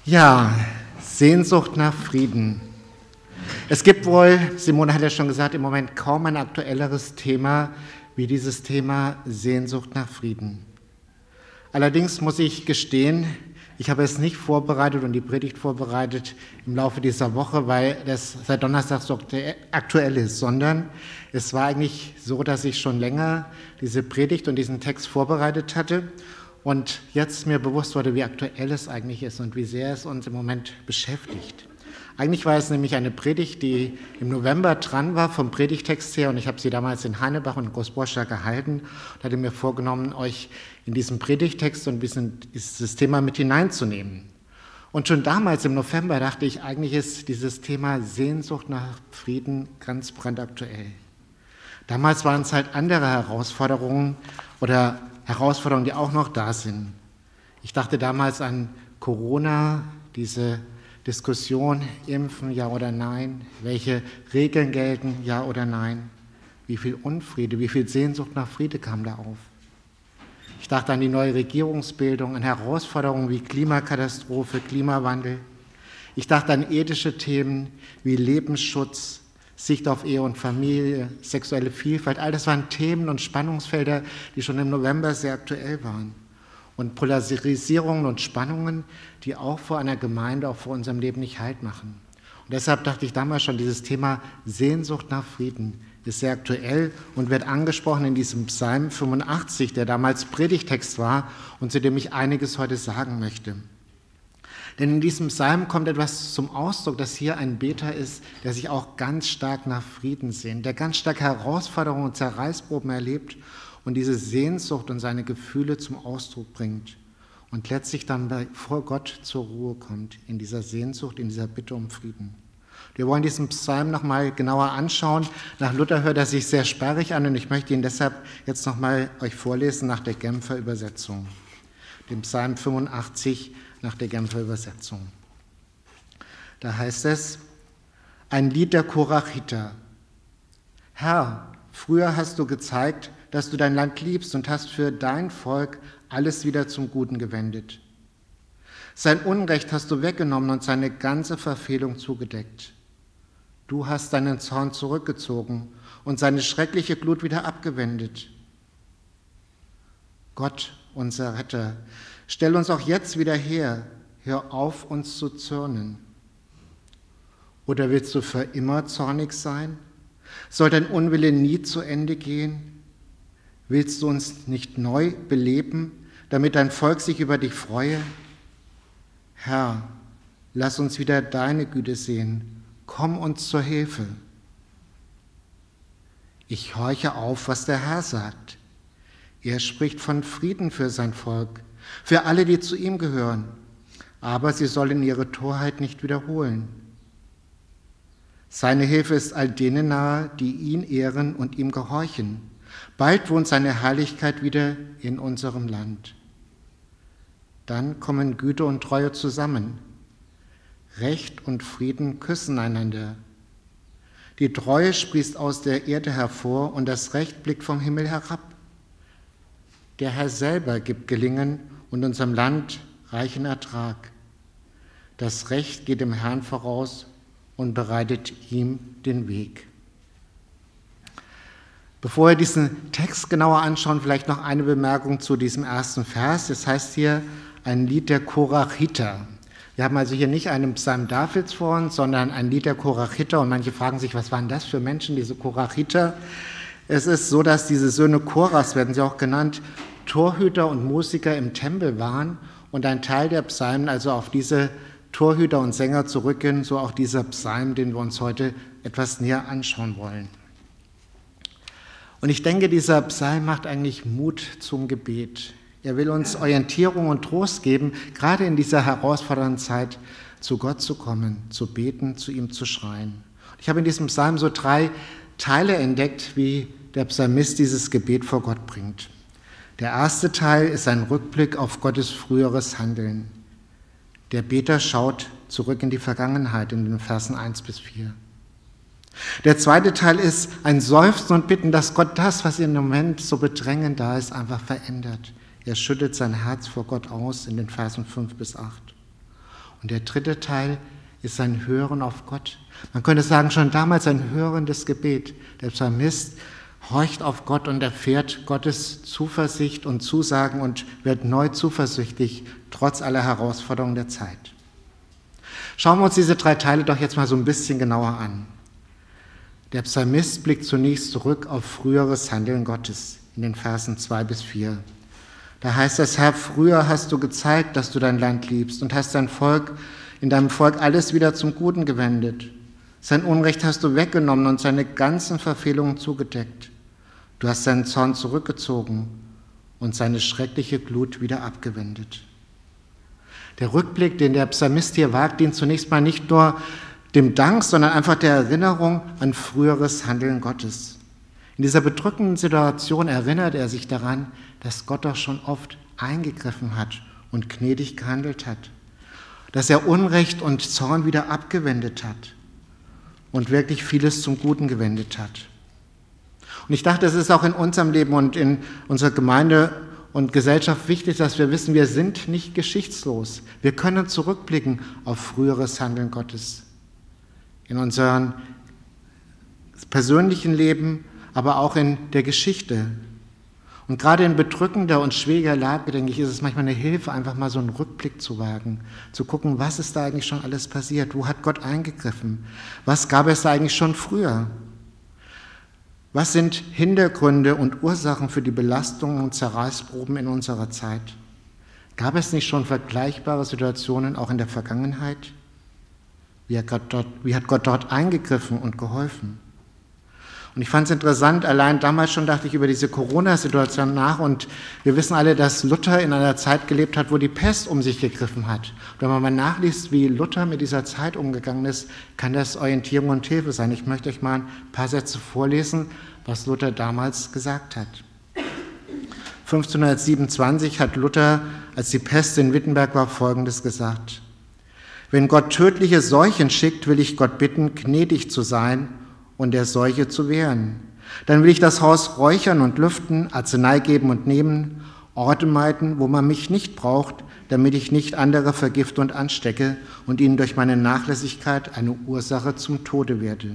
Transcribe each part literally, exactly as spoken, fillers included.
Ja, Sehnsucht nach Frieden. Es gibt wohl, Simone hat ja schon gesagt, im Moment kaum ein aktuelleres Thema wie dieses Thema Sehnsucht nach Frieden. Allerdings muss ich gestehen, ich habe es nicht vorbereitet und die Predigt vorbereitet im Laufe dieser Woche, weil das seit Donnerstag so aktuell ist, sondern es war eigentlich so, dass ich schon länger diese Predigt und diesen Text vorbereitet hatte und jetzt mir bewusst wurde, wie aktuell es eigentlich ist und wie sehr es uns im Moment beschäftigt. Eigentlich war es nämlich eine Predigt, die im November dran war vom Predigtext her und ich habe sie damals in Heinebach und Großborscha gehalten und hatte mir vorgenommen, euch in diesem Predigtext so ein bisschen dieses Thema mit hineinzunehmen. Und schon damals im November dachte ich, eigentlich ist dieses Thema Sehnsucht nach Frieden ganz brandaktuell. Damals waren es halt andere Herausforderungen oder Herausforderungen, die auch noch da sind. Ich dachte damals an Corona, diese Diskussion, impfen, ja oder nein, welche Regeln gelten, ja oder nein, wie viel Unfriede, wie viel Sehnsucht nach Friede kam da auf. Ich dachte an die neue Regierungsbildung, an Herausforderungen wie Klimakatastrophe, Klimawandel. Ich dachte an ethische Themen wie Lebensschutz, Sicht auf Ehe und Familie, sexuelle Vielfalt. All das waren Themen und Spannungsfelder, die schon im November sehr aktuell waren. Und Polarisierungen und Spannungen, die auch vor einer Gemeinde, auch vor unserem Leben nicht Halt machen. Und deshalb dachte ich damals schon, dieses Thema Sehnsucht nach Frieden ist sehr aktuell und wird angesprochen in diesem Psalm fünfundachtzig, der damals Predigtext war und zu dem ich einiges heute sagen möchte. Denn in diesem Psalm kommt etwas zum Ausdruck, dass hier ein Beter ist, der sich auch ganz stark nach Frieden sehnt, der ganz stark Herausforderungen und Zerreißproben erlebt und diese Sehnsucht und seine Gefühle zum Ausdruck bringt und letztlich dann bei, vor Gott zur Ruhe kommt, in dieser Sehnsucht, in dieser Bitte um Frieden. Wir wollen diesen Psalm nochmal genauer anschauen. Nach Luther hört er sich sehr sperrig an und ich möchte ihn deshalb jetzt nochmal euch vorlesen nach der Genfer Übersetzung. Den Psalm fünfundachtzig nach der Genfer Übersetzung. Da heißt es, ein Lied der Korachiter. Herr, früher hast du gezeigt, dass du dein Land liebst und hast für dein Volk alles wieder zum Guten gewendet. Sein Unrecht hast du weggenommen und seine ganze Verfehlung zugedeckt. Du hast deinen Zorn zurückgezogen und seine schreckliche Glut wieder abgewendet. Gott, unser Retter, stell uns auch jetzt wieder her, hör auf, uns zu zürnen. Oder willst du für immer zornig sein? Soll dein Unwille nie zu Ende gehen? Willst du uns nicht neu beleben, damit dein Volk sich über dich freue? Herr, lass uns wieder deine Güte sehen. Komm uns zur Hilfe. Ich horche auf, was der Herr sagt. Er spricht von Frieden für sein Volk, für alle, die zu ihm gehören. Aber sie sollen ihre Torheit nicht wiederholen. Seine Hilfe ist all denen nahe, die ihn ehren und ihm gehorchen. Bald wohnt seine Herrlichkeit wieder in unserem Land. Dann kommen Güte und Treue zusammen. Recht und Frieden küssen einander. Die Treue sprießt aus der Erde hervor und das Recht blickt vom Himmel herab. Der Herr selber gibt Gelingen und unserem Land reichen Ertrag. Das Recht geht dem Herrn voraus und bereitet ihm den Weg. Bevor wir diesen Text genauer anschauen, vielleicht noch eine Bemerkung zu diesem ersten Vers. Es heißt hier ein Lied der Korachiter. Wir haben also hier nicht einen Psalm Davids vor uns, sondern ein Lied der Korachiter. Und manche fragen sich, was waren das für Menschen, diese Korachiter? Es ist so, dass diese Söhne Korachs, werden sie auch genannt, Torhüter und Musiker im Tempel waren und ein Teil der Psalmen also auf diese Torhüter und Sänger zurückgehen, so auch dieser Psalm, den wir uns heute etwas näher anschauen wollen. Und ich denke, dieser Psalm macht eigentlich Mut zum Gebet. Er will uns Orientierung und Trost geben, gerade in dieser herausfordernden Zeit zu Gott zu kommen, zu beten, zu ihm zu schreien. Ich habe in diesem Psalm so drei Teile entdeckt, wie der Psalmist dieses Gebet vor Gott bringt. Der erste Teil ist ein Rückblick auf Gottes früheres Handeln. Der Beter schaut zurück in die Vergangenheit in den Versen eins bis vier. Der zweite Teil ist ein Seufzen und Bitten, dass Gott das, was im Moment so bedrängend da ist, einfach verändert. Er schüttet sein Herz vor Gott aus in den Versen fünf bis acht. Und der dritte Teil ist ein Hören auf Gott. Man könnte sagen, schon damals ein hörendes Gebet. Der Psalmist horcht auf Gott und erfährt Gottes Zuversicht und Zusagen und wird neu zuversichtlich, trotz aller Herausforderungen der Zeit. Schauen wir uns diese drei Teile doch jetzt mal so ein bisschen genauer an. Der Psalmist blickt zunächst zurück auf früheres Handeln Gottes in den Versen zwei bis vier. Da heißt es: Herr, früher hast du gezeigt, dass du dein Land liebst und hast dein Volk, in deinem Volk alles wieder zum Guten gewendet. Sein Unrecht hast du weggenommen und seine ganzen Verfehlungen zugedeckt. Du hast seinen Zorn zurückgezogen und seine schreckliche Glut wieder abgewendet. Der Rückblick, den der Psalmist hier wagt, dient zunächst mal nicht nur dem Dank, sondern einfach der Erinnerung an früheres Handeln Gottes. In dieser bedrückenden Situation erinnert er sich daran, dass Gott doch schon oft eingegriffen hat und gnädig gehandelt hat, dass er Unrecht und Zorn wieder abgewendet hat und wirklich vieles zum Guten gewendet hat. Und ich dachte, es ist auch in unserem Leben und in unserer Gemeinde und Gesellschaft wichtig, dass wir wissen, wir sind nicht geschichtslos. Wir können zurückblicken auf früheres Handeln Gottes. In unserem persönlichen Leben, aber auch in der Geschichte. Und gerade in bedrückender und schwieriger Lage, denke ich, ist es manchmal eine Hilfe, einfach mal so einen Rückblick zu wagen, zu gucken, was ist da eigentlich schon alles passiert, wo hat Gott eingegriffen, was gab es da eigentlich schon früher, was sind Hintergründe und Ursachen für die Belastungen und Zerreißproben in unserer Zeit. Gab es nicht schon vergleichbare Situationen auch in der Vergangenheit? Wie hat Gott dort, wie hat Gott dort eingegriffen und geholfen? Und ich fand es interessant, allein damals schon dachte ich über diese Corona-Situation nach und wir wissen alle, dass Luther in einer Zeit gelebt hat, wo die Pest um sich gegriffen hat. Und wenn man mal nachliest, wie Luther mit dieser Zeit umgegangen ist, kann das Orientierung und Hilfe sein. Ich möchte euch mal ein paar Sätze vorlesen, was Luther damals gesagt hat. fünfzehnhundertsiebenundzwanzig hat Luther, als die Pest in Wittenberg war, Folgendes gesagt: Wenn Gott tödliche Seuchen schickt, will ich Gott bitten, gnädig zu sein und der Seuche zu wehren. Dann will ich das Haus räuchern und lüften, Arznei geben und nehmen, Orte meiden, wo man mich nicht braucht, damit ich nicht andere vergifte und anstecke und ihnen durch meine Nachlässigkeit eine Ursache zum Tode werde.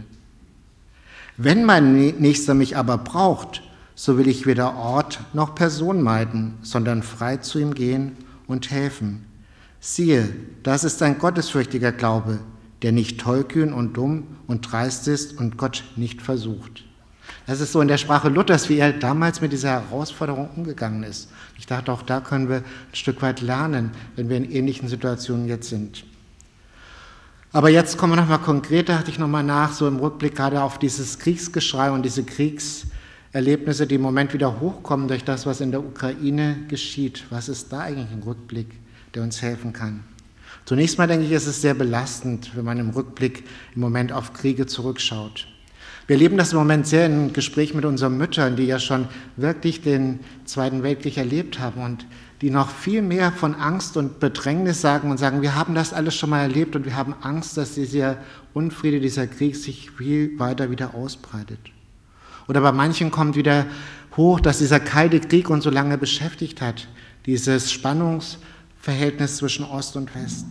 Wenn mein Nächster mich aber braucht, so will ich weder Ort noch Person meiden, sondern frei zu ihm gehen und helfen. Siehe, das ist ein gottesfürchtiger Glaube, der nicht tollkühn und dumm und dreist ist und Gott nicht versucht. Das ist so in der Sprache Luthers, wie er damals mit dieser Herausforderung umgegangen ist. Ich dachte, auch da können wir ein Stück weit lernen, wenn wir in ähnlichen Situationen jetzt sind. Aber jetzt kommen wir nochmal konkret, da dachte ich nochmal nach, so im Rückblick gerade auf dieses Kriegsgeschrei und diese Kriegserlebnisse, die im Moment wieder hochkommen durch das, was in der Ukraine geschieht. Was ist da eigentlich ein Rückblick, der uns helfen kann? Zunächst mal denke ich, ist es sehr belastend, wenn man im Rückblick im Moment auf Kriege zurückschaut. Wir erleben das im Moment sehr im Gespräch mit unseren Müttern, die ja schon wirklich den Zweiten Weltkrieg erlebt haben und die noch viel mehr von Angst und Bedrängnis sagen und sagen, wir haben das alles schon mal erlebt und wir haben Angst, dass dieser Unfriede, dieser Krieg sich viel weiter wieder ausbreitet. Oder bei manchen kommt wieder hoch, dass dieser Kalte Krieg uns so lange beschäftigt hat, dieses Spannungsverhältnis zwischen Ost und West.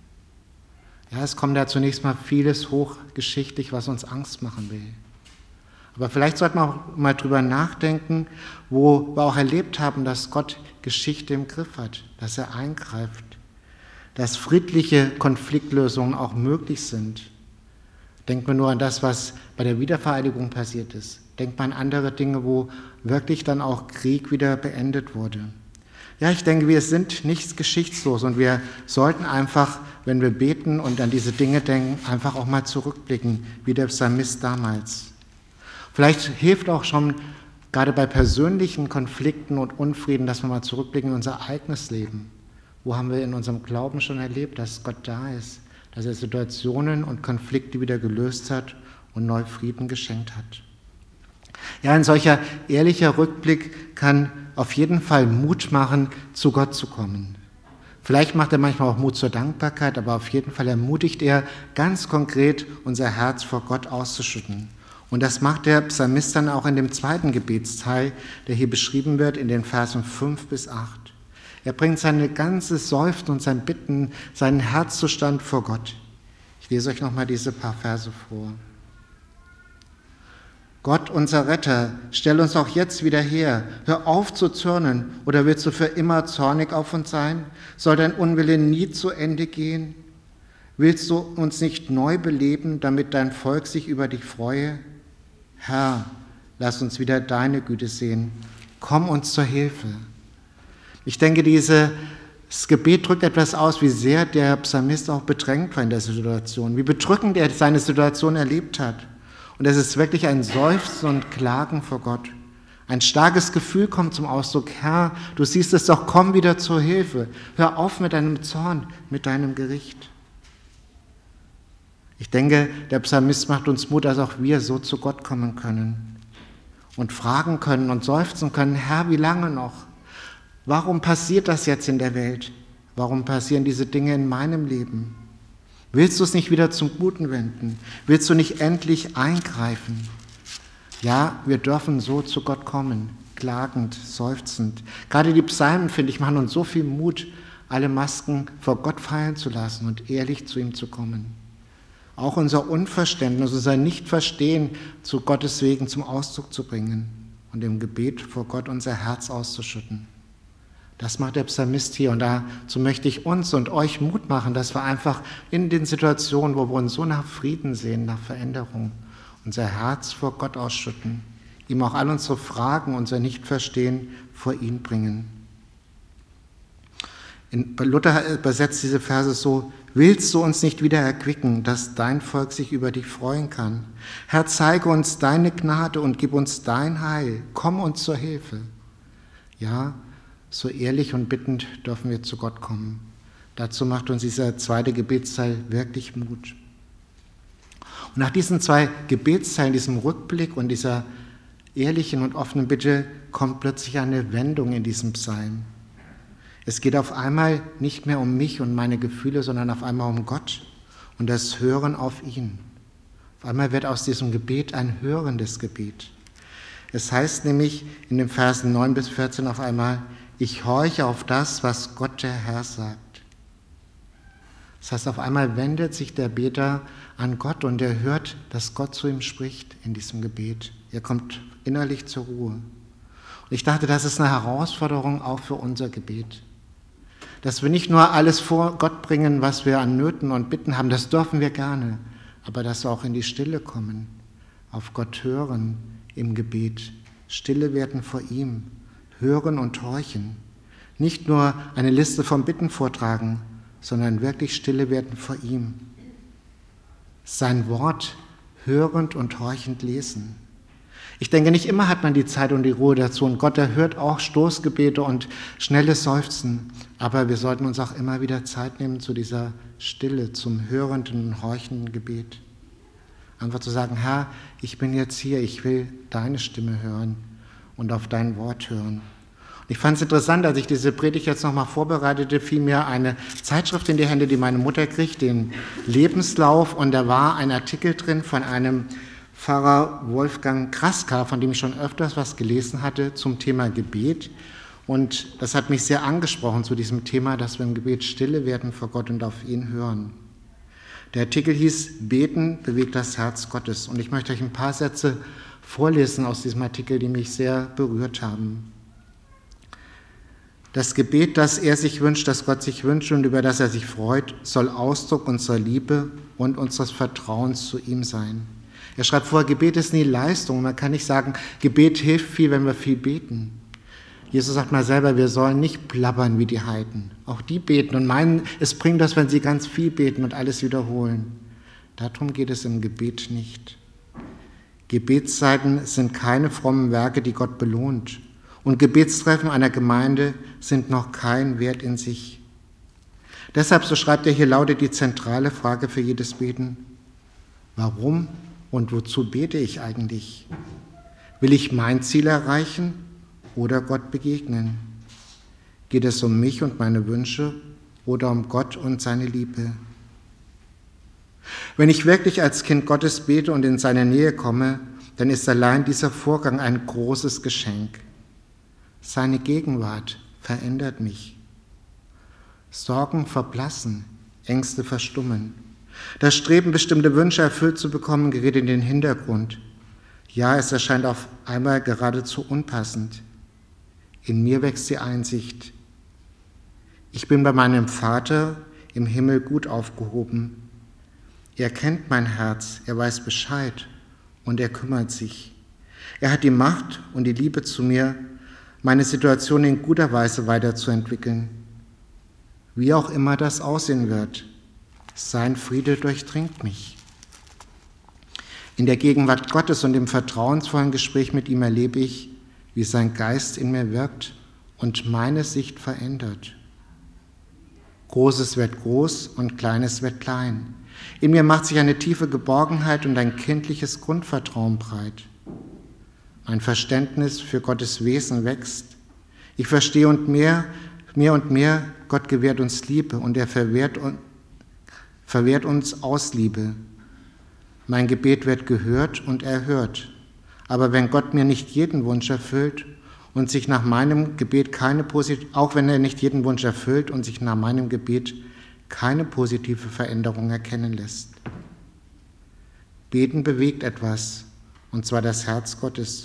Ja, es kommt da zunächst mal vieles hoch geschichtlich, was uns Angst machen will. Aber vielleicht sollten wir auch mal drüber nachdenken, wo wir auch erlebt haben, dass Gott Geschichte im Griff hat, dass er eingreift, dass friedliche Konfliktlösungen auch möglich sind. Denkt man nur an das, was bei der Wiedervereinigung passiert ist. Denkt man an andere Dinge, wo wirklich dann auch Krieg wieder beendet wurde. Ja, ich denke, wir sind nicht geschichtslos und wir sollten einfach, wenn wir beten und an diese Dinge denken, einfach auch mal zurückblicken, wie der Psalmist damals. Vielleicht hilft auch schon gerade bei persönlichen Konflikten und Unfrieden, dass wir mal zurückblicken in unser eigenes Leben. Wo haben wir in unserem Glauben schon erlebt, dass Gott da ist, dass er Situationen und Konflikte wieder gelöst hat und neu Frieden geschenkt hat. Ja, ein solcher ehrlicher Rückblick kann auf jeden Fall Mut machen, zu Gott zu kommen. Vielleicht macht er manchmal auch Mut zur Dankbarkeit, aber auf jeden Fall ermutigt er ganz konkret, unser Herz vor Gott auszuschütten. Und das macht der Psalmist dann auch in dem zweiten Gebetsteil, der hier beschrieben wird, in den Versen fünf bis acht. Er bringt seine ganze Seufzen und sein Bitten, seinen Herzzustand vor Gott. Ich lese euch nochmal diese paar Verse vor. Gott, unser Retter, stell uns auch jetzt wieder her. Hör auf zu zürnen, oder willst du für immer zornig auf uns sein? Soll dein Unwille nie zu Ende gehen? Willst du uns nicht neu beleben, damit dein Volk sich über dich freue? Herr, lass uns wieder deine Güte sehen. Komm uns zur Hilfe. Ich denke, dieses Gebet drückt etwas aus, wie sehr der Psalmist auch bedrängt war in der Situation, wie bedrückend er seine Situation erlebt hat. Und es ist wirklich ein Seufzen und Klagen vor Gott. Ein starkes Gefühl kommt zum Ausdruck. Herr, du siehst es doch, komm wieder zur Hilfe. Hör auf mit deinem Zorn, mit deinem Gericht. Ich denke, der Psalmist macht uns Mut, dass auch wir so zu Gott kommen können und fragen können und seufzen können, Herr, wie lange noch? Warum passiert das jetzt in der Welt? Warum passieren diese Dinge in meinem Leben? Willst du es nicht wieder zum Guten wenden? Willst du nicht endlich eingreifen? Ja, wir dürfen so zu Gott kommen, klagend, seufzend. Gerade die Psalmen, finde ich, machen uns so viel Mut, alle Masken vor Gott fallen zu lassen und ehrlich zu ihm zu kommen. Auch unser Unverständnis, unser Nichtverstehen zu Gottes Wegen zum Ausdruck zu bringen und im Gebet vor Gott unser Herz auszuschütten. Das macht der Psalmist hier und dazu möchte ich uns und euch Mut machen, dass wir einfach in den Situationen, wo wir uns so nach Frieden sehen, nach Veränderung, unser Herz vor Gott ausschütten, ihm auch all unsere Fragen, unser Nichtverstehen vor ihn bringen. In Luther übersetzt diese Verse so: Willst du uns nicht wieder erquicken, dass dein Volk sich über dich freuen kann? Herr, zeige uns deine Gnade und gib uns dein Heil. Komm uns zur Hilfe. Ja, so ehrlich und bittend dürfen wir zu Gott kommen. Dazu macht uns dieser zweite Gebetsteil wirklich Mut. Und nach diesen zwei Gebetsteilen, diesem Rückblick und dieser ehrlichen und offenen Bitte, kommt plötzlich eine Wendung in diesem Psalm. Es geht auf einmal nicht mehr um mich und meine Gefühle, sondern auf einmal um Gott und das Hören auf ihn. Auf einmal wird aus diesem Gebet ein hörendes Gebet. Es heißt nämlich in den Versen neun bis vierzehn auf einmal: Ich horche auf das, was Gott der Herr sagt. Das heißt, auf einmal wendet sich der Beter an Gott und er hört, dass Gott zu ihm spricht in diesem Gebet. Er kommt innerlich zur Ruhe. Und ich dachte, das ist eine Herausforderung auch für unser Gebet. Dass wir nicht nur alles vor Gott bringen, was wir an Nöten und Bitten haben, das dürfen wir gerne, aber dass wir auch in die Stille kommen, auf Gott hören im Gebet, stille werden vor ihm, hören und horchen. Nicht nur eine Liste von Bitten vortragen, sondern wirklich stille werden vor ihm. Sein Wort hörend und horchend lesen. Ich denke, nicht immer hat man die Zeit und die Ruhe dazu und Gott erhört auch Stoßgebete und schnelles Seufzen, aber wir sollten uns auch immer wieder Zeit nehmen zu dieser Stille, zum hörenden und horchenden Gebet. Einfach zu sagen, Herr, ich bin jetzt hier, ich will deine Stimme hören und auf dein Wort hören. Ich fand es interessant, als ich diese Predigt jetzt nochmal vorbereitete, fiel mir eine Zeitschrift in die Hände, die meine Mutter kriegt, den Lebenslauf, und da war ein Artikel drin von einem Pfarrer Wolfgang Kraska, von dem ich schon öfters was gelesen hatte zum Thema Gebet, und das hat mich sehr angesprochen zu diesem Thema, dass wir im Gebet stille werden vor Gott und auf ihn hören. Der Artikel hieß Beten bewegt das Herz Gottes, und ich möchte euch ein paar Sätze vorlesen aus diesem Artikel, die mich sehr berührt haben. Das Gebet, das er sich wünscht, das Gott sich wünscht und über das er sich freut, soll Ausdruck unserer Liebe und unseres Vertrauens zu ihm sein. Er schreibt vor, Gebet ist nie Leistung. Man kann nicht sagen, Gebet hilft viel, wenn wir viel beten. Jesus sagt mal selber, wir sollen nicht plappern wie die Heiden. Auch die beten und meinen, es bringt das, wenn sie ganz viel beten und alles wiederholen. Darum geht es im Gebet nicht. Gebetszeiten sind keine frommen Werke, die Gott belohnt. Und Gebetstreffen einer Gemeinde sind noch kein Wert in sich. Deshalb, so schreibt er hier, lautet die zentrale Frage für jedes Beten: Warum und wozu bete ich eigentlich? Will ich mein Ziel erreichen oder Gott begegnen? Geht es um mich und meine Wünsche oder um Gott und seine Liebe? Wenn ich wirklich als Kind Gottes bete und in seine Nähe komme, dann ist allein dieser Vorgang ein großes Geschenk. Seine Gegenwart verändert mich. Sorgen verblassen, Ängste verstummen. Das Streben, bestimmte Wünsche erfüllt zu bekommen, gerät in den Hintergrund. Ja, es erscheint auf einmal geradezu unpassend. In mir wächst die Einsicht. Ich bin bei meinem Vater im Himmel gut aufgehoben. Er kennt mein Herz, er weiß Bescheid und er kümmert sich. Er hat die Macht und die Liebe zu mir, meine Situation in guter Weise weiterzuentwickeln. Wie auch immer das aussehen wird, sein Friede durchdringt mich. In der Gegenwart Gottes und im vertrauensvollen Gespräch mit ihm erlebe ich, wie sein Geist in mir wirkt und meine Sicht verändert. Großes wird groß und Kleines wird klein. In mir macht sich eine tiefe Geborgenheit und ein kindliches Grundvertrauen breit. Mein Verständnis für Gottes Wesen wächst. Ich verstehe und mehr, mehr und mehr, Gott gewährt uns Liebe und er verwehrt, verwehrt uns aus Liebe. Mein Gebet wird gehört und erhört. Aber wenn Gott mir nicht jeden Wunsch erfüllt und sich nach meinem Gebet keine positive, auch wenn er nicht jeden Wunsch erfüllt und sich nach meinem Gebet keine positive Veränderung erkennen lässt. Beten bewegt etwas, und zwar das Herz Gottes.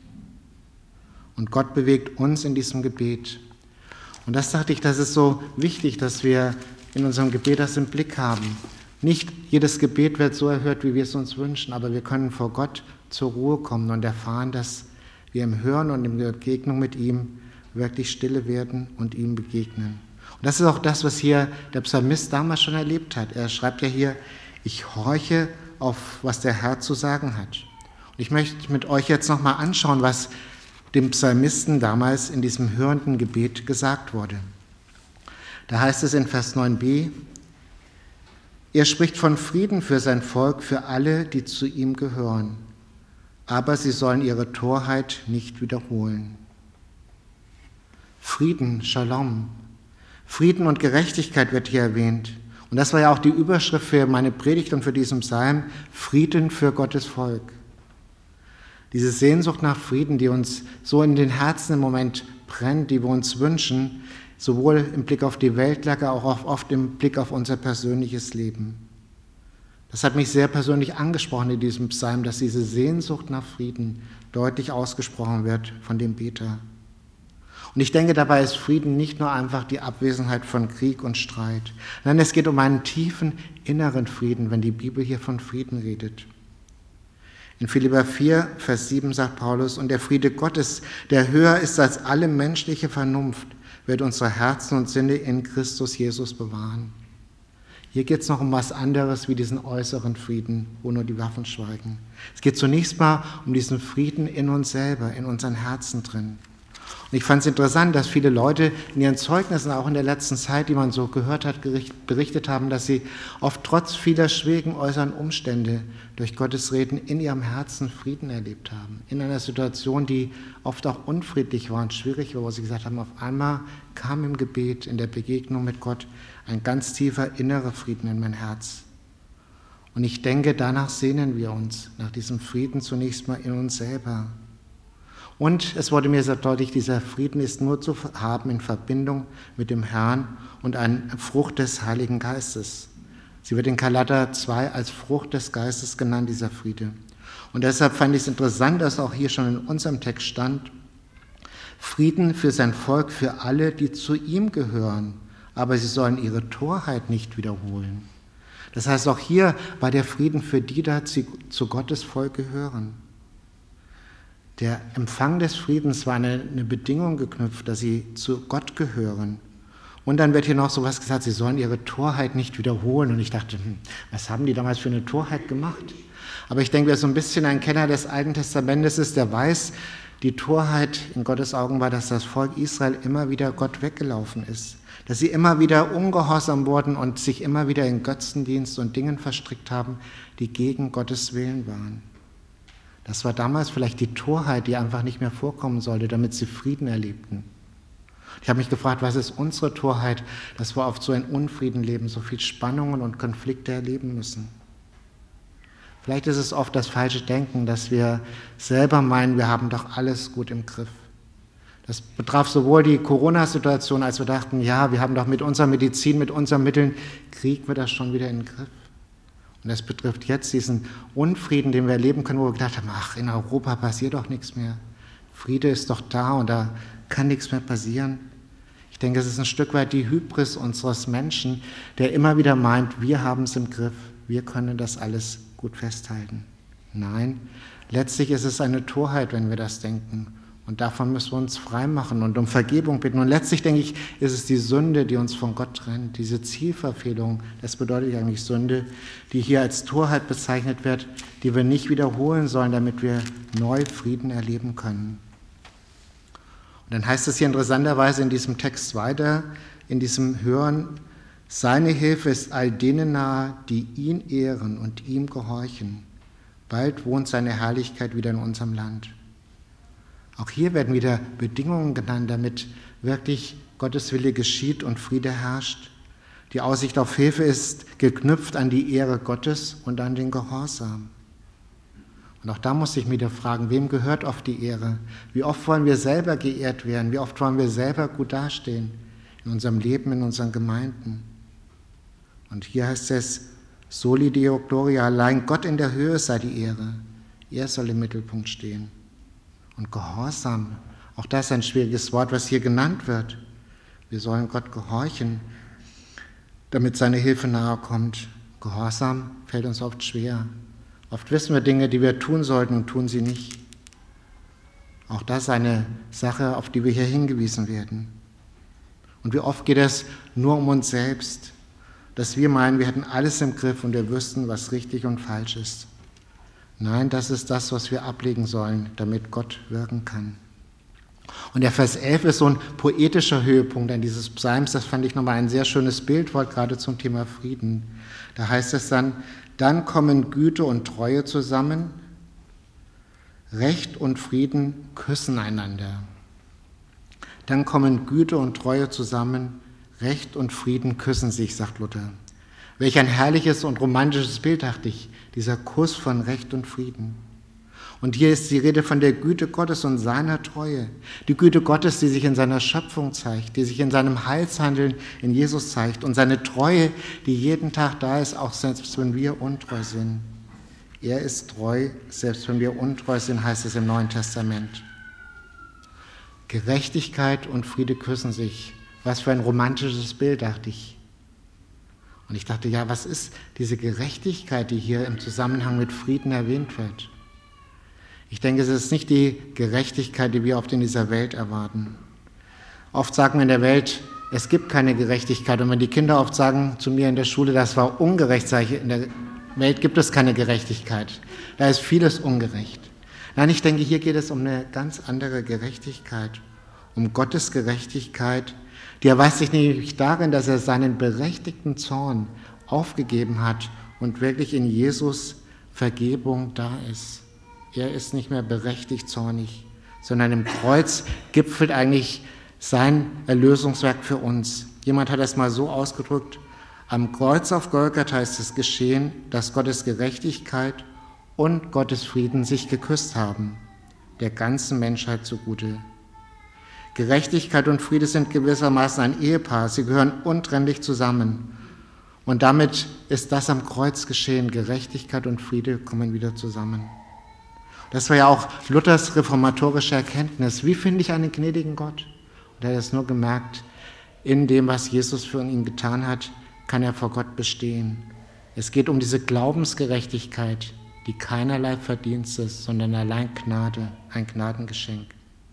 Und Gott bewegt uns in diesem Gebet. Und das dachte ich, das ist so wichtig, dass wir in unserem Gebet das im Blick haben. Nicht jedes Gebet wird so erhört, wie wir es uns wünschen, aber wir können vor Gott zur Ruhe kommen und erfahren, dass wir im Hören und in der Begegnung mit ihm wirklich stille werden und ihm begegnen. Und das ist auch das, was hier der Psalmist damals schon erlebt hat. Er schreibt ja hier, ich horche auf, was der Herr zu sagen hat. Und ich möchte mit euch jetzt nochmal anschauen, was dem Psalmisten damals in diesem hörenden Gebet gesagt wurde. Da heißt es in Vers neun b, er spricht von Frieden für sein Volk, für alle, die zu ihm gehören. Aber sie sollen ihre Torheit nicht wiederholen. Frieden, Shalom. Frieden und Gerechtigkeit wird hier erwähnt. Und das war ja auch die Überschrift für meine Predigt und für diesen Psalm, Frieden für Gottes Volk. Diese Sehnsucht nach Frieden, die uns so in den Herzen im Moment brennt, die wir uns wünschen, sowohl im Blick auf die Weltlage, auch oft im Blick auf unser persönliches Leben. Das hat mich sehr persönlich angesprochen in diesem Psalm, dass diese Sehnsucht nach Frieden deutlich ausgesprochen wird von dem Beter. Und ich denke, dabei ist Frieden nicht nur einfach die Abwesenheit von Krieg und Streit. Nein, es geht um einen tiefen inneren Frieden, wenn die Bibel hier von Frieden redet. In Philipper vier, Vers sieben sagt Paulus, und der Friede Gottes, der höher ist als alle menschliche Vernunft, wird unsere Herzen und Sinne in Christus Jesus bewahren. Hier geht es noch um was anderes wie diesen äußeren Frieden, wo nur die Waffen schweigen. Es geht zunächst mal um diesen Frieden in uns selber, in unseren Herzen drin. Und ich fand es interessant, dass viele Leute in ihren Zeugnissen, auch in der letzten Zeit, die man so gehört hat, berichtet haben, dass sie oft trotz vieler schwierigen äußeren Umstände durch Gottes Reden in ihrem Herzen Frieden erlebt haben. In einer Situation, die oft auch unfriedlich war und schwierig war, wo sie gesagt haben, auf einmal kam im Gebet, in der Begegnung mit Gott, ein ganz tiefer innerer Frieden in mein Herz. Und ich denke, danach sehnen wir uns, nach diesem Frieden zunächst mal in uns selber. Und es wurde mir sehr deutlich, dieser Frieden ist nur zu haben in Verbindung mit dem Herrn und eine Frucht des Heiligen Geistes. Sie wird in Galater zwei als Frucht des Geistes genannt, dieser Friede. Und deshalb fand ich es interessant, dass auch hier schon in unserem Text stand, Frieden für sein Volk, für alle, die zu ihm gehören, aber sie sollen ihre Torheit nicht wiederholen. Das heißt, auch hier war der Frieden für die da, die zu Gottes Volk gehören. Der Empfang des Friedens war eine, eine Bedingung geknüpft, dass sie zu Gott gehören. Und dann wird hier noch sowas gesagt, sie sollen ihre Torheit nicht wiederholen. Und ich dachte, hm, was haben die damals für eine Torheit gemacht? Aber ich denke, wer so ein bisschen ein Kenner des Alten Testamentes ist, der weiß, die Torheit in Gottes Augen war, dass das Volk Israel immer wieder Gott weggelaufen ist. Dass sie immer wieder ungehorsam wurden und sich immer wieder in Götzendienst und Dingen verstrickt haben, die gegen Gottes Willen waren. Das war damals vielleicht die Torheit, die einfach nicht mehr vorkommen sollte, damit sie Frieden erlebten. Ich habe mich gefragt, was ist unsere Torheit, dass wir oft so in Unfrieden leben, so viel Spannungen und Konflikte erleben müssen. Vielleicht ist es oft das falsche Denken, dass wir selber meinen, wir haben doch alles gut im Griff. Das betraf sowohl die Corona-Situation, als wir dachten, ja, wir haben doch mit unserer Medizin, mit unseren Mitteln, kriegen wir das schon wieder in den Griff. Und das betrifft jetzt diesen Unfrieden, den wir erleben können, wo wir gedacht haben, ach, in Europa passiert doch nichts mehr. Friede ist doch da und da kann nichts mehr passieren. Ich denke, es ist ein Stück weit die Hybris unseres Menschen, der immer wieder meint, wir haben es im Griff, wir können das alles gut festhalten. Nein, letztlich ist es eine Torheit, wenn wir das denken. Und davon müssen wir uns freimachen und um Vergebung bitten. Und letztlich, denke ich, ist es die Sünde, die uns von Gott trennt. Diese Zielverfehlung, das bedeutet eigentlich Sünde, die hier als Torheit bezeichnet wird, die wir nicht wiederholen sollen, damit wir neu Frieden erleben können. Und dann heißt es hier interessanterweise in diesem Text weiter, in diesem Hören, seine Hilfe ist all denen nahe, die ihn ehren und ihm gehorchen. Bald wohnt seine Herrlichkeit wieder in unserem Land. Auch hier werden wieder Bedingungen genannt, damit wirklich Gottes Wille geschieht und Friede herrscht. Die Aussicht auf Hilfe ist geknüpft an die Ehre Gottes und an den Gehorsam. Und auch da muss ich mich wieder fragen, wem gehört oft die Ehre? Wie oft wollen wir selber geehrt werden? Wie oft wollen wir selber gut dastehen in unserem Leben, in unseren Gemeinden? Und hier heißt es, Soli Deo Gloria, allein Gott in der Höhe sei die Ehre. Er soll im Mittelpunkt stehen. Und Gehorsam, auch das ist ein schwieriges Wort, was hier genannt wird. Wir sollen Gott gehorchen, damit seine Hilfe nahe kommt. Gehorsam fällt uns oft schwer. Oft wissen wir Dinge, die wir tun sollten und tun sie nicht. Auch das ist eine Sache, auf die wir hier hingewiesen werden. Und wie oft geht es nur um uns selbst, dass wir meinen, wir hätten alles im Griff und wir wüssten, was richtig und falsch ist. Nein, das ist das, was wir ablegen sollen, damit Gott wirken kann. Und der Vers elf ist so ein poetischer Höhepunkt an dieses Psalms. Das fand ich nochmal ein sehr schönes Bildwort, gerade zum Thema Frieden. Da heißt es dann, dann kommen Güte und Treue zusammen, Recht und Frieden küssen einander. Dann kommen Güte und Treue zusammen, Recht und Frieden küssen sich, sagt Luther. Welch ein herrliches und romantisches Bild, dachte ich, dieser Kuss von Recht und Frieden. Und hier ist die Rede von der Güte Gottes und seiner Treue. Die Güte Gottes, die sich in seiner Schöpfung zeigt, die sich in seinem Heilshandeln in Jesus zeigt und seine Treue, die jeden Tag da ist, auch selbst wenn wir untreu sind. Er ist treu, selbst wenn wir untreu sind, heißt es im Neuen Testament. Gerechtigkeit und Friede küssen sich. Was für ein romantisches Bild, dachte ich. Und ich dachte, ja, was ist diese Gerechtigkeit, die hier im Zusammenhang mit Frieden erwähnt wird? Ich denke, es ist nicht die Gerechtigkeit, die wir oft in dieser Welt erwarten. Oft sagen wir in der Welt, es gibt keine Gerechtigkeit. Und wenn die Kinder oft sagen zu mir in der Schule, das war ungerecht, sage ich, in der Welt gibt es keine Gerechtigkeit. Da ist vieles ungerecht. Nein, ich denke, hier geht es um eine ganz andere Gerechtigkeit, um Gottes Gerechtigkeit. Die erweist sich nämlich darin, dass er seinen berechtigten Zorn aufgegeben hat und wirklich in Jesus Vergebung da ist. Er ist nicht mehr berechtigt zornig, sondern im Kreuz gipfelt eigentlich sein Erlösungswerk für uns. Jemand hat das mal so ausgedrückt, am Kreuz auf Golgatha ist es geschehen, dass Gottes Gerechtigkeit und Gottes Frieden sich geküsst haben, der ganzen Menschheit zugute. Gerechtigkeit und Friede sind gewissermaßen ein Ehepaar, sie gehören untrennlich zusammen. Und damit ist das am Kreuz geschehen, Gerechtigkeit und Friede kommen wieder zusammen. Das war ja auch Luthers reformatorische Erkenntnis. Wie finde ich einen gnädigen Gott? Und er hat es nur gemerkt, in dem, was Jesus für ihn getan hat, kann er vor Gott bestehen. Es geht um diese Glaubensgerechtigkeit, die keinerlei Verdienst ist, sondern allein Gnade, ein Gnadengeschenk.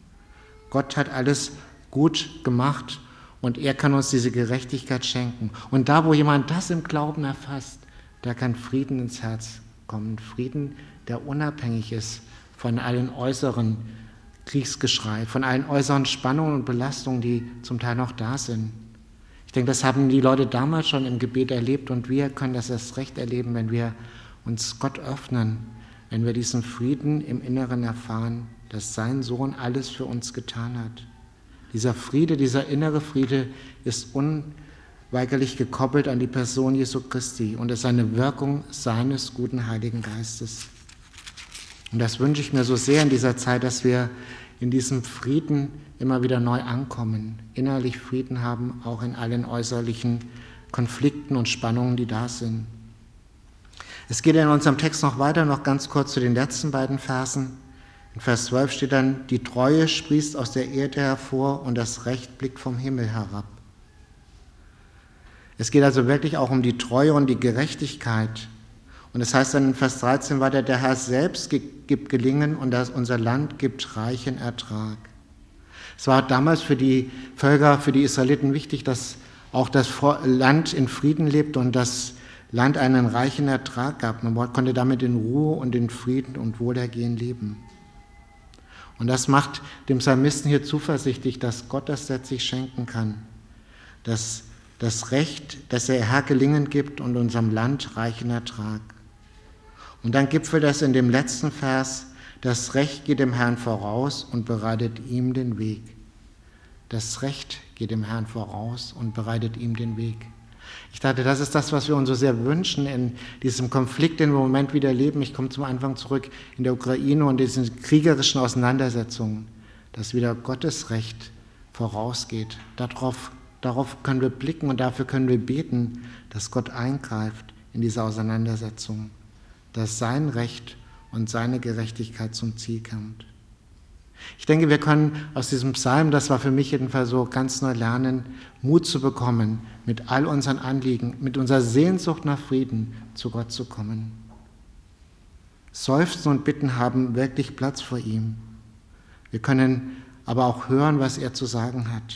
Gott hat alles gut gemacht und er kann uns diese Gerechtigkeit schenken. Und da, wo jemand das im Glauben erfasst, da kann Frieden ins Herz kommen. Frieden, der unabhängig ist von allen äußeren Kriegsgeschrei, von allen äußeren Spannungen und Belastungen, die zum Teil noch da sind. Ich denke, das haben die Leute damals schon im Gebet erlebt und wir können das erst recht erleben, wenn wir uns Gott öffnen, wenn wir diesen Frieden im Inneren erfahren, dass sein Sohn alles für uns getan hat. Dieser Friede, dieser innere Friede ist unweigerlich gekoppelt an die Person Jesu Christi und ist eine Wirkung seines guten Heiligen Geistes. Und das wünsche ich mir so sehr in dieser Zeit, dass wir in diesem Frieden immer wieder neu ankommen, innerlich Frieden haben, auch in allen äußerlichen Konflikten und Spannungen, die da sind. Es geht in unserem Text noch weiter, noch ganz kurz zu den letzten beiden Versen. In Vers zwölf steht dann, die Treue sprießt aus der Erde hervor und das Recht blickt vom Himmel herab. Es geht also wirklich auch um die Treue und die Gerechtigkeit. Und es heißt dann in Vers dreizehn weiter, der Herr selbst gibt Gelingen und das, unser Land gibt reichen Ertrag. Es war damals für die Völker, für die Israeliten wichtig, dass auch das Land in Frieden lebt und das Land einen reichen Ertrag gab. Man konnte damit in Ruhe und in Frieden und Wohlergehen leben. Und das macht dem Psalmisten hier zuversichtlich, dass Gott das letztlich schenken kann, dass das Recht, das der Herr gelingen gibt und unserem Land reichen Ertrag. Und dann gipfelt das in dem letzten Vers, das Recht geht dem Herrn voraus und bereitet ihm den Weg. Das Recht geht dem Herrn voraus und bereitet ihm den Weg. Ich dachte, das ist das, was wir uns so sehr wünschen in diesem Konflikt, den wir im Moment wieder leben. Ich komme zum Anfang zurück in der Ukraine und diesen kriegerischen Auseinandersetzungen, dass wieder Gottes Recht vorausgeht. Darauf, darauf können wir blicken und dafür können wir beten, dass Gott eingreift in diese Auseinandersetzung, dass sein Recht und seine Gerechtigkeit zum Ziel kommt. Ich denke, wir können aus diesem Psalm, das war für mich jedenfalls so, ganz neu lernen, Mut zu bekommen, mit all unseren Anliegen, mit unserer Sehnsucht nach Frieden zu Gott zu kommen. Seufzen und Bitten haben wirklich Platz vor ihm. Wir können aber auch hören, was er zu sagen hat.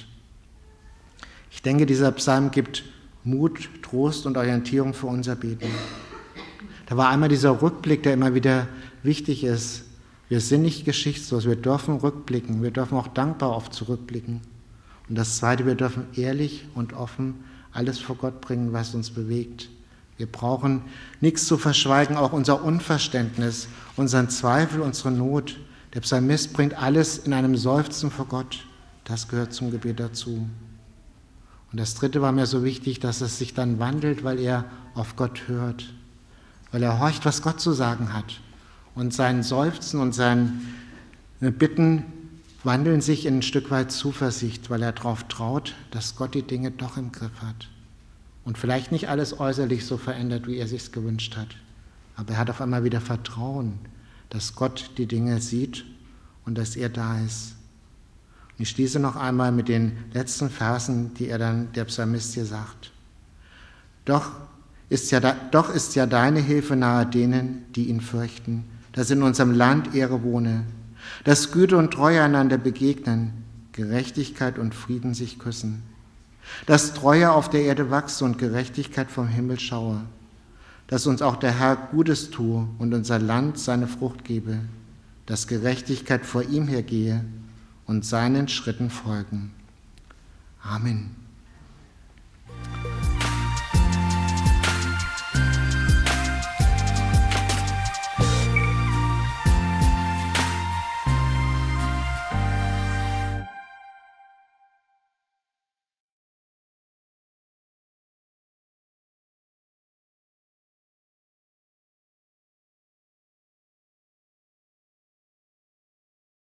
Ich denke, dieser Psalm gibt Mut, Trost und Orientierung für unser Beten. Da war einmal dieser Rückblick, der immer wieder wichtig ist. Wir sind nicht geschichtslos, wir dürfen rückblicken, wir dürfen auch dankbar oft zurückblicken. Und das Zweite, wir dürfen ehrlich und offen alles vor Gott bringen, was uns bewegt. Wir brauchen nichts zu verschweigen, auch unser Unverständnis, unseren Zweifel, unsere Not. Der Psalmist bringt alles in einem Seufzen vor Gott. Das gehört zum Gebet dazu. Und das Dritte war mir so wichtig, dass es sich dann wandelt, weil er auf Gott hört, weil er horcht, was Gott zu sagen hat. Und sein Seufzen und sein Bitten wandeln sich in ein Stück weit Zuversicht, weil er darauf traut, dass Gott die Dinge doch im Griff hat. Und vielleicht nicht alles äußerlich so verändert, wie er sich gewünscht hat. Aber er hat auf einmal wieder Vertrauen, dass Gott die Dinge sieht und dass er da ist. Und ich schließe noch einmal mit den letzten Versen, die er dann, der Psalmist hier sagt. Doch ist ja, doch ist ja deine Hilfe nahe denen, die ihn fürchten, dass in unserem Land Ehre wohne, dass Güte und Treue einander begegnen, Gerechtigkeit und Frieden sich küssen, dass Treue auf der Erde wachse und Gerechtigkeit vom Himmel schaue, dass uns auch der Herr Gutes tue und unser Land seine Frucht gebe, dass Gerechtigkeit vor ihm hergehe und seinen Schritten folgen. Amen.